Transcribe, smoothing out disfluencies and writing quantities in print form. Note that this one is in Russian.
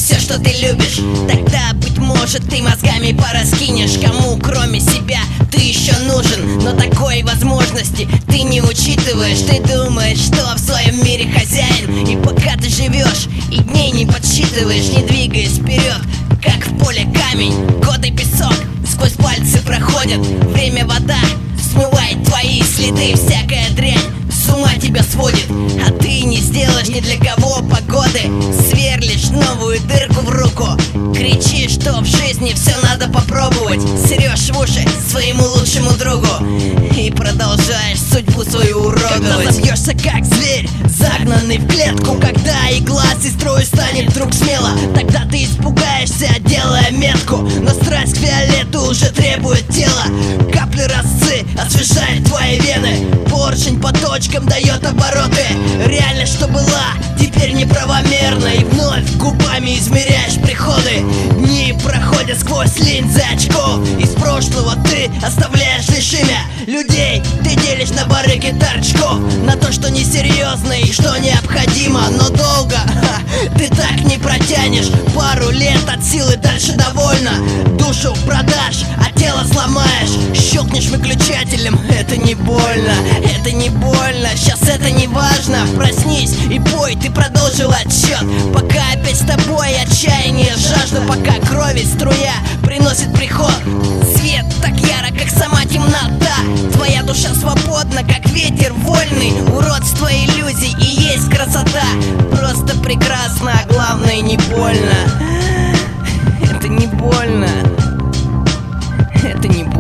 все, что ты любишь. Тогда, быть может, ты мозгами пораскинешь, кому кроме себя ты еще нужен. Но такой возможности ты не учитываешь. Ты думаешь, что в своем мире хозяин, и пока ты живешь и дней не подсчитываешь, не двигаясь вперед, как в поле камень, годы песок сквозь пальцы проходят. Время вода смывает твои следы, всякая дрянь с ума тебя сводит. А ты не сделаешь ни для кого погоды, сверлишь новую дырку в руку, кричишь, что в жизни все надо попробовать, срешь в уши своему лучшему другу и продолжаешь судьбу свою уродовать. Когда забьешься как зверь, загнанный в клетку, когда игла сестрой станет вдруг смело, тогда ты испугаешься, делая метку. Но страсть к фиолету уже требует тела, капли росцы освежает твои вены, поршень по точкам дает обороты. Реальность, что была, теперь неправомерна, и вновь губами измеряешь приходы. Дни проходят сквозь линзы очков, из прошлого ты оставляешь лишь имя людей. Ты делишь на барыги торчков, на то, что несерьезно и что необходимо. Но долго ты так не протянешь, пару лет от силы, дальше довольно. Душу продашь, а тело сломаешь, щелкнешь выключателем, это не больно, это не больно, сейчас это не важно. Проснись и пой, ты продолжил отсчет, пока опять с тобой отчаяние, жажда, пока крови струя приносит приход. Свет так яро, как сама темнота, твоя душа свободна, как ветер вольный. Уродство иллюзий и есть красота, просто прекрасно, а главное не больно. Это не больно, это не больно.